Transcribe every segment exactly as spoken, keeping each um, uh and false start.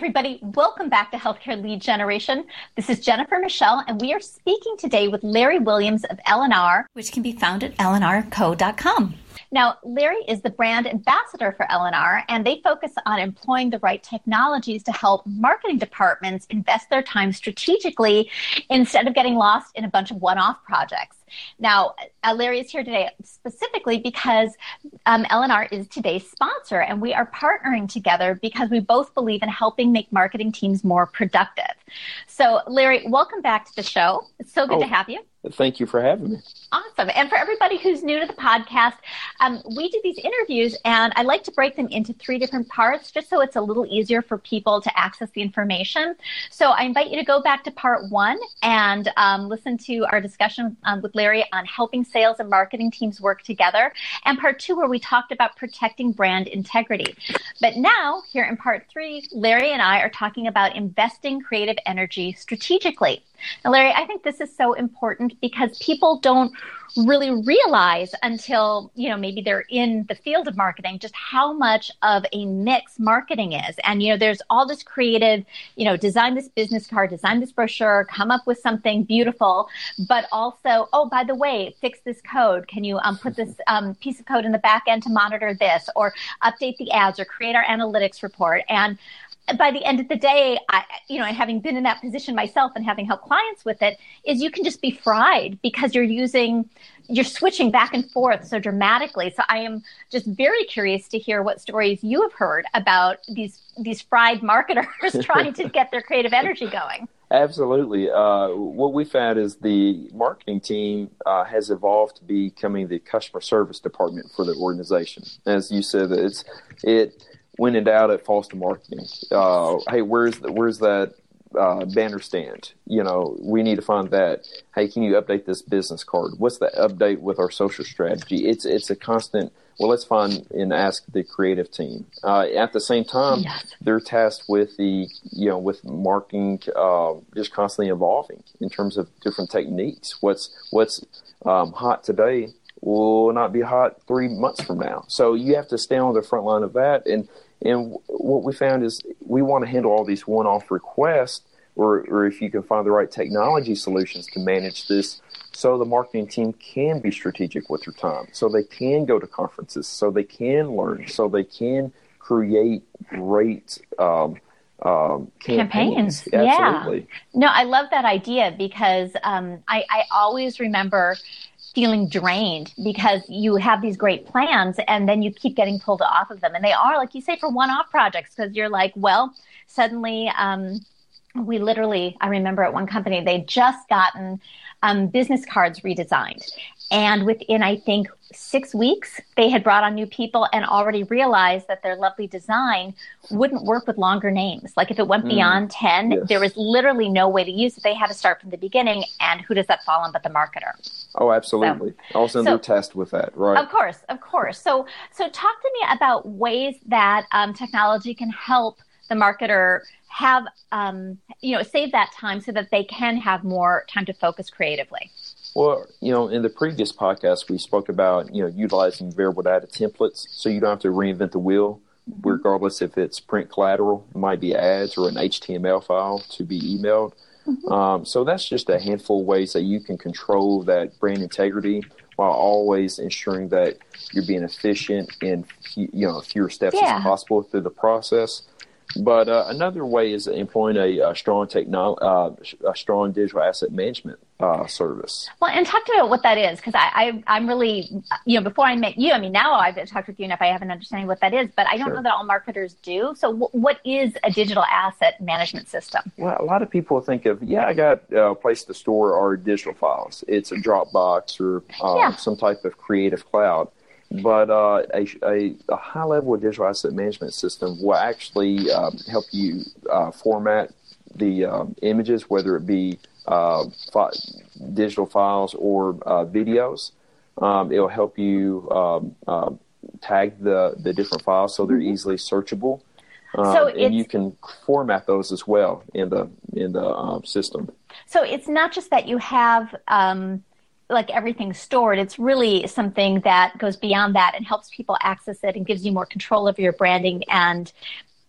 everybody. Welcome back to Healthcare Lead Generation. This is Jennifer Michelle, and we are speaking today with Larry Williams of L and R, which can be found at L and R co dot com. Now, Larry is the brand ambassador for L and R, and they focus on employing the right technologies to help marketing departments invest their time strategically instead of getting lost in a bunch of one-off projects. Now, uh, Larry is here today specifically because um, L and R is today's sponsor, and we are partnering together because we both believe in helping make marketing teams more productive. So, Larry, welcome back to the show. It's so good oh, to have you. Thank you for having me. Awesome. And for everybody who's new to the podcast, um, we do these interviews, and I like to break them into three different parts just so it's a little easier for people to access the information. So I invite you to go back to part one and um, listen to our discussion um, with Larry on helping sales and marketing teams work together, and part two where we talked about protecting brand integrity. But now, here in part three, Larry and I are talking about investing creative energy strategically. Now, Larry, I think this is so important because people don't really realize until, you know, maybe they're in the field of marketing, just how much of a mix marketing is. And, you know, there's all this creative, you know, design this business card, design this brochure, come up with something beautiful, but also, oh, by the way, fix this code. Can you um, put this um, piece of code in the back end to monitor this, or update the ads, or create our analytics report? And by the end of the day, I, you know, and having been in that position myself and having helped clients with it, is you can just be fried because you're using, you're switching back and forth so dramatically. So I am just very curious to hear what stories you have heard about these these fried marketers trying to get their creative energy going. Absolutely. Uh, what we found is the marketing team uh, has evolved to becoming the customer service department for the organization. As you said, it's it. When in doubt, it falls to marketing. Uh, hey, where's the, where's that uh, banner stand? You know, we need to find that. Hey, can you update this business card? What's the update with our social strategy? It's it's a constant. Well, let's find and ask the creative team. Uh, at the same time, yes. They're tasked with the you know with marketing, uh, just constantly evolving in terms of different techniques. What's what's um, hot today will not be hot three months from now. So you have to stay on the front line of that. And and what we found is we want to handle all these one-off requests, or, or if you can find the right technology solutions to manage this, so the marketing team can be strategic with their time, so they can go to conferences, so they can learn, so they can create great um, um, campaigns. campaigns. Absolutely. Yeah. No, I love that idea because um, I, I always remember feeling drained because you have these great plans and then you keep getting pulled off of them. And they are, like you say, for one-off projects, because you're like, well, suddenly um, we literally, I remember at one company, they'd just gotten um, business cards redesigned. And within, I think, six weeks, they had brought on new people and already realized that their lovely design wouldn't work with longer names. Like if it went beyond mm, ten, yes. There was literally no way to use it. They had to start from the beginning. And who does that fall on but the marketer? Oh, absolutely. So, also, so, they're tasked with that, right? Of course, of course. So, so talk to me about ways that um, technology can help the marketer have, um, you know, save that time so that they can have more time to focus creatively. Well, you know, in the previous podcast, we spoke about, you know, utilizing variable data templates so you don't have to reinvent the wheel, mm-hmm. regardless if it's print collateral, it might be ads, or an H T M L file to be emailed. Mm-hmm. Um, so that's just a handful of ways that you can control that brand integrity while always ensuring that you're being efficient in, you know, fewer steps yeah. as possible through the process. But uh, another way is employing a, a strong techno- uh, a strong digital asset management uh, service. Well, and talk to me about what that is, because I, I, I'm really, you know, before I met you, I mean, now I've talked with you enough, I have an understanding what that is, but I don't sure. know that all marketers do. So w- what is a digital asset management system? Well, a lot of people think of, yeah, I got a place to store our digital files. It's a Dropbox or uh, yeah. some type of creative cloud. But uh, a, a, a high-level digital asset management system will actually um, help you uh, format the um, images, whether it be uh, fi- digital files or uh, videos. Um, it'll help you um, uh, tag the, the different files so they're mm-hmm. easily searchable. Um, so and you can format those as well in the in the um, system. So it's not just that you have um, like everything stored. It's really something that goes beyond that and helps people access it and gives you more control over your branding and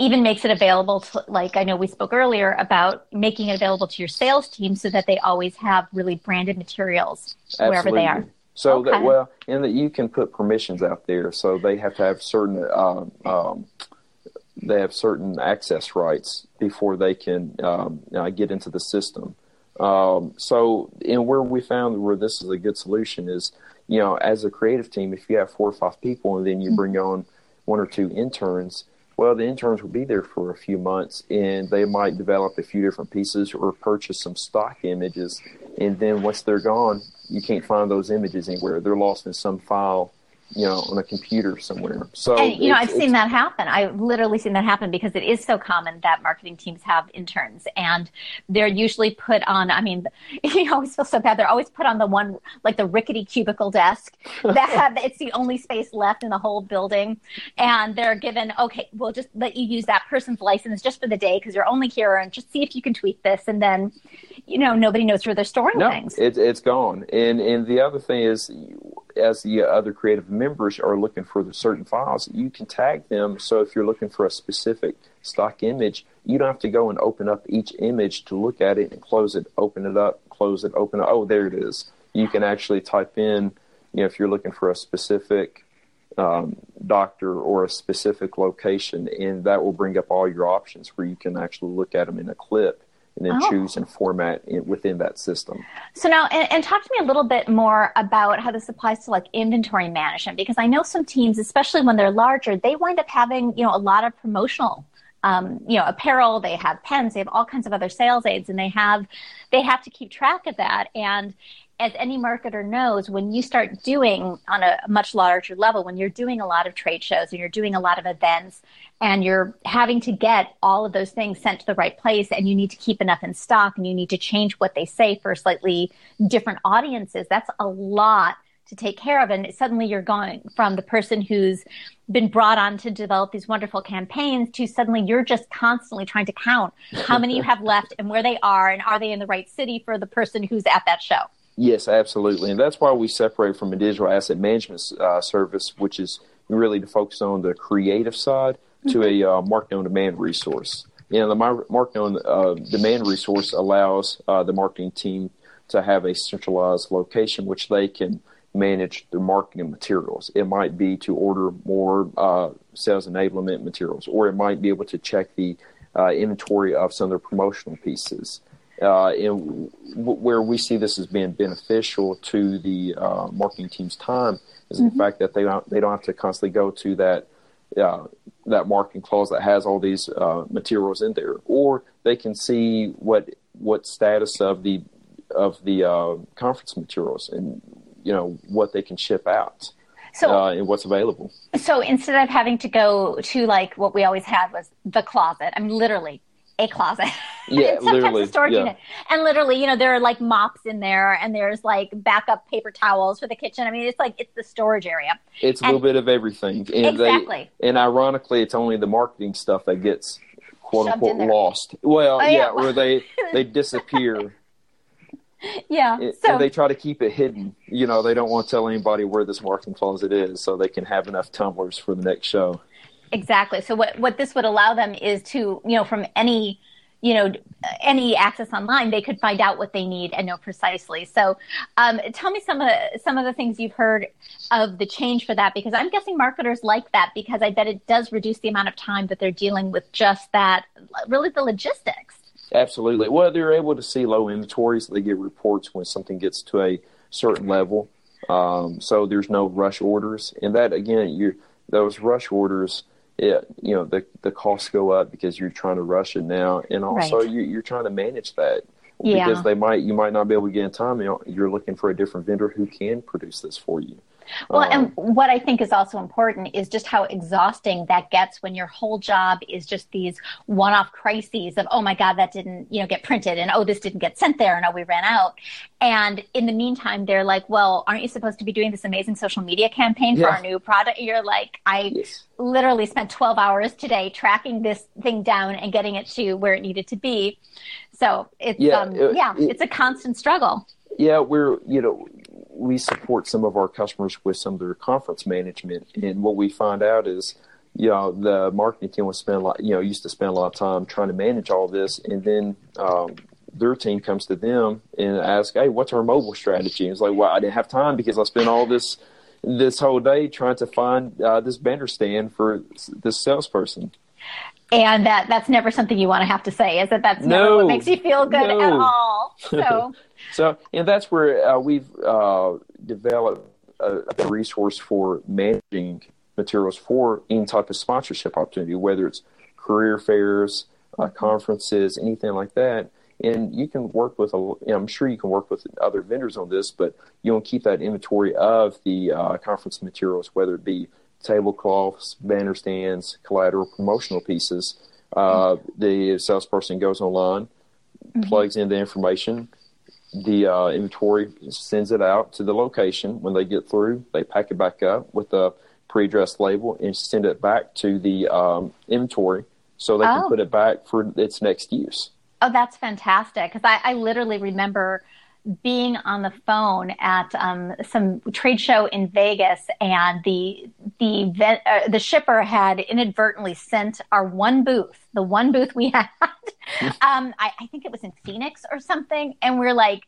even makes it available to, like I know we spoke earlier about making it available to your sales team so that they always have really branded materials Absolutely. Wherever they are. So okay. that, well, and that you can put permissions out there. So they have to have certain, um, um, they have certain access rights before they can um, uh, get into the system. Um, so, and where we found where this is a good solution is, you know, as a creative team, if you have four or five people and then you bring on one or two interns, well, the interns will be there for a few months and they might develop a few different pieces or purchase some stock images. And then once they're gone, you can't find those images anywhere. They're lost in some file, you know, on a computer somewhere. So, and, you know, I've seen that happen. I've literally seen that happen because it is so common that marketing teams have interns and they're usually put on, I mean, you always feel so bad. They're always put on the one, like the rickety cubicle desk that have, it's the only space left in the whole building. And they're given, okay, we'll just let you use that person's license just for the day because you're only here and just see if you can tweak this. And then, you know, nobody knows where they're storing no, things. It, it's gone. And, and the other thing is, as the other creative members are looking for the certain files, you can tag them. So if you're looking for a specific stock image, you don't have to go and open up each image to look at it and close it, open it up, close it, open it. Oh, there it is. You can actually type in, you know, if you're looking for a specific um, doctor or a specific location, and that will bring up all your options where you can actually look at them in a clip and then oh. choose and format it within that system. So now, and, and talk to me a little bit more about how this applies to like inventory management, because I know some teams, especially when they're larger, they wind up having, you know, a lot of promotional, um, you know, apparel, they have pens, they have all kinds of other sales aids, and they have, they have to keep track of that. And as any marketer knows, when you start doing on a much larger level, when you're doing a lot of trade shows and you're doing a lot of events and you're having to get all of those things sent to the right place and you need to keep enough in stock and you need to change what they say for slightly different audiences, that's a lot to take care of. And suddenly you're going from the person who's been brought on to develop these wonderful campaigns to suddenly you're just constantly trying to count how many you have left and where they are and are they in the right city for the person who's at that show. Yes, absolutely. And that's why we separate from a digital asset management uh, service, which is really to focus on the creative side, to mm-hmm. a uh, marketing on demand resource. You know, the marketing on uh, demand resource allows uh, the marketing team to have a centralized location which they can manage their marketing materials. It might be to order more uh, sales enablement materials, or it might be able to check the uh, inventory of some of their promotional pieces. Uh, and w- where we see this as being beneficial to the uh, marketing team's time is mm-hmm. the fact that they don't they don't have to constantly go to that uh, that marketing clause that has all these uh, materials in there, or they can see what what status of the of the uh, conference materials and you know what they can ship out. So, uh, and what's available. So instead of having to go to like what we always had was the closet, I mean literally. A closet. Yeah, literally. A storage yeah. unit. And literally, you know, there are like mops in there and there's like backup paper towels for the kitchen. I mean, it's like, it's the storage area. It's and, a little bit of everything. And exactly. They, and ironically, it's only the marketing stuff that gets quote Shoved unquote lost. Well, oh, yeah, yeah, or they, they disappear. Yeah. And, so, and they try to keep it hidden. You know, they don't want to tell anybody where this marketing closet is so they can have enough tumblers for the next show. Exactly. So what, what this would allow them is to, you know, from any, you know, any access online, they could find out what they need and know precisely. So um, tell me some of the, some of the things you've heard of the change for that, because I'm guessing marketers like that because I bet it does reduce the amount of time that they're dealing with just that, really the logistics. Absolutely. Well, they're able to see low inventories. They get reports when something gets to a certain level. Um, so there's no rush orders. And that, again, you those rush orders, it, you know, the the costs go up because you're trying to rush it now. And also right. you, you're trying to manage that yeah. because they might you might not be able to get in time. You know, you're looking for a different vendor who can produce this for you. Well, um, and what I think is also important is just how exhausting that gets when your whole job is just these one-off crises of, oh my God, that didn't, you know, get printed, and oh, this didn't get sent there, and oh, we ran out. And in the meantime, they're like, well, aren't you supposed to be doing this amazing social media campaign for yeah. our new product? You're like, I yes. literally spent twelve hours today tracking this thing down and getting it to where it needed to be. So it's, yeah, um, it, yeah, it, it's a constant struggle. Yeah, we're, you know, we support some of our customers with some of their conference management. And what we find out is, you know, the marketing team would spend a lot, you know, used to spend a lot of time trying to manage all this. And then um, their team comes to them and asks, hey, what's our mobile strategy? And it's like, well, I didn't have time because I spent all this this whole day trying to find uh, this banner stand for this salesperson. And that that's never something you want to have to say, is that that's no, never what makes you feel good no. at all. So, so and that's where uh, we've uh, developed a, a resource for managing materials for any type of sponsorship opportunity, whether it's career fairs, uh, conferences, anything like that. And you can work with, a, you know, I'm sure you can work with other vendors on this, but you want to keep that inventory of the uh, conference materials, whether it be tablecloths, banner stands, collateral, promotional pieces. Uh, mm-hmm. The salesperson goes online, mm-hmm. plugs in the information, the uh, inventory sends it out to the location. When they get through, they pack it back up with a pre-addressed label and send it back to the um, inventory so they oh. can put it back for its next use. Oh, that's fantastic. Because I, I literally remember being on the phone at um, some trade show in Vegas, and the the uh, the shipper had inadvertently sent our one booth, the one booth we had. um, I, I think it was in Phoenix or something, and we're like,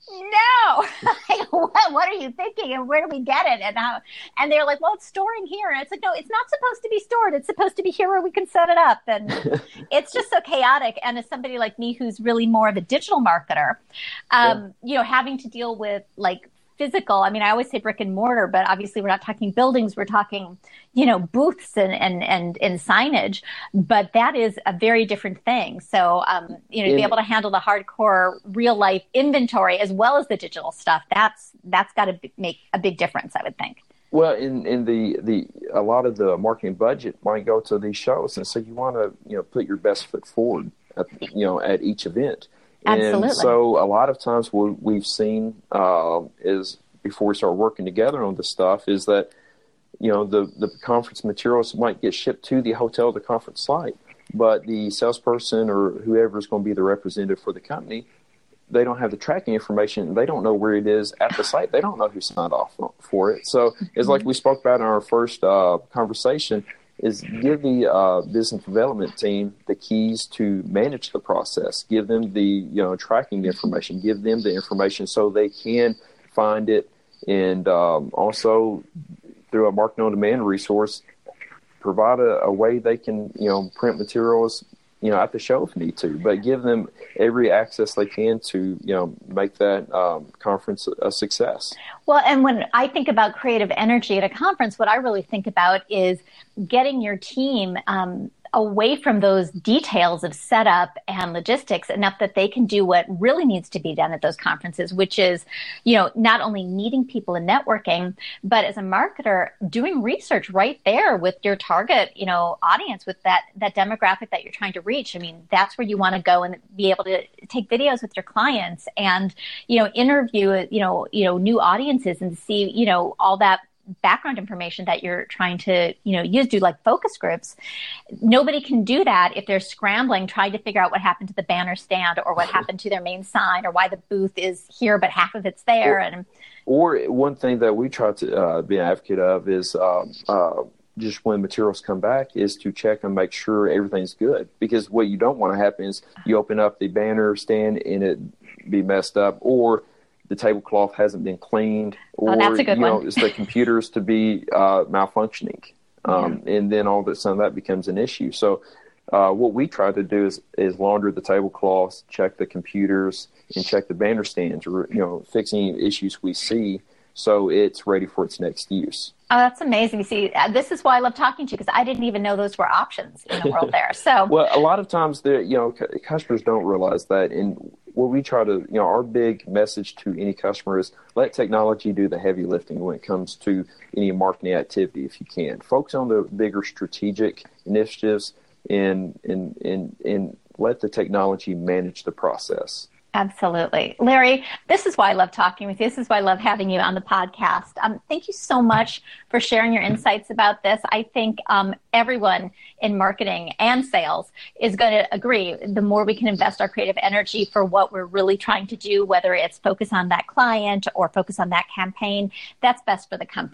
no, like, what, what are you thinking, and where do we get it, and how? And they're like, well, it's storing here, and it's like, no, it's not supposed to be stored. It's supposed to be here where we can set it up, and it's just so chaotic. And as somebody like me who's really more of a digital marketer, um, yeah. you know, having to deal with like physical, I mean, I always say brick and mortar, but obviously we're not talking buildings, we're talking, you know, booths and, and, and, and signage, but that is a very different thing. So, um, you know, to be able to handle the hardcore real life inventory as well as the digital stuff, that's, that's got to make a big difference, I would think. Well, in, in the, the, a lot of the marketing budget might go to these shows. And so you want to, you know, put your best foot forward, at, you know, at each event. Absolutely. And so a lot of times what we've seen uh, is before we start working together on this stuff is that, you know, the, the conference materials might get shipped to the hotel, the conference site, but the salesperson or whoever is going to be the representative for the company, they don't have the tracking information. They don't know where it is at the site. They don't know who signed off for it. So it's like we spoke about in our first uh, conversation, is give the uh, business development team the keys to manage the process. Give them the, you know, tracking information. Give them the information so they can find it. And um, also through a marketing on demand resource, provide a, a way they can, you know, print materials, you know, at the show if need to, but give them every access they can to, you know, make that um, conference a success. Well, and when I think about creative energy at a conference, what I really think about is getting your team um, away from those details of setup and logistics enough that they can do what really needs to be done at those conferences, which is, you know, not only meeting people and networking, but as a marketer, doing research right there with your target, you know, audience, with that, that demographic that you're trying to reach. I mean, that's where you want to go and be able to take videos with your clients and, you know, interview, you know, you know, new audiences and see, you know, all that background information that you're trying to, you know, use, do like focus groups. Nobody can do that if they're scrambling, trying to figure out what happened to the banner stand or what happened to their main sign or why the booth is here, but half of it's there. Or, and or one thing that we try to uh, be an advocate of is uh, uh, just when materials come back is to check and make sure everything's good. Because what you don't want to happen is you open up the banner stand and it be messed up, or the tablecloth hasn't been cleaned, or, oh, that's a good you know, one. it's the computers to be uh, malfunctioning. Um, yeah. And then all of a sudden that becomes an issue. So uh, what we try to do is, is launder the tablecloths, check the computers, and check the banner stands, or, you know, fix any issues we see so it's ready for its next use. Oh, that's amazing. You see, this is why I love talking to you, because I didn't even know those were options in the world there. So, well, a lot of times, the you know, c- customers don't realize that. And what we try to, you know, our big message to any customer is let technology do the heavy lifting when it comes to any marketing activity, if you can. Focus on the bigger strategic initiatives and and and and let the technology manage the process. Absolutely. Larry, this is why I love talking with you. This is why I love having you on the podcast. Um, thank you so much for sharing your insights about this. I think um, everyone in marketing and sales is going to agree. The more we can invest our creative energy for what we're really trying to do, whether it's focus on that client or focus on that campaign, that's best for the company.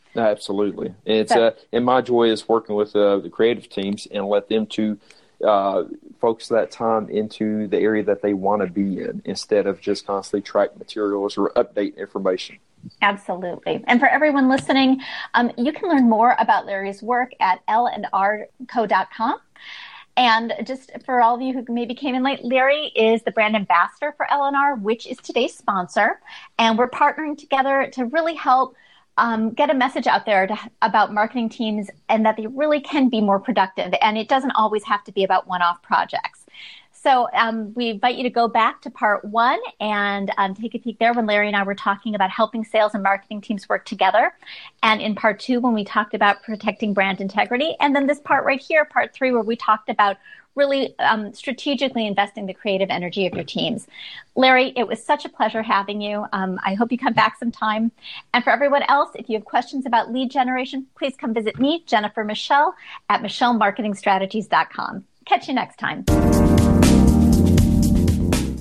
Absolutely. It's so, uh, and my joy is working with uh, the creative teams and let them to uh, focus that time into the area that they want to be in instead of just constantly track materials or update information. Absolutely. And for everyone listening, um, you can learn more about Larry's work at L and R co dot com. And just for all of you who maybe came in late, Larry is the brand ambassador for L and R, which is today's sponsor. And we're partnering together to really help um, get a message out there to, about marketing teams and that they really can be more productive. And it doesn't always have to be about one-off projects. So um, we invite you to go back to part one and um, take a peek there when Larry and I were talking about helping sales and marketing teams work together. And in part two, when we talked about protecting brand integrity. And then this part right here, part three, where we talked about really um, strategically investing the creative energy of your teams. Larry, it was such a pleasure having you. Um, I hope you come back sometime. And for everyone else, if you have questions about lead generation, please come visit me, Jennifer Michelle, at michelle marketing strategies dot com. Catch you next time.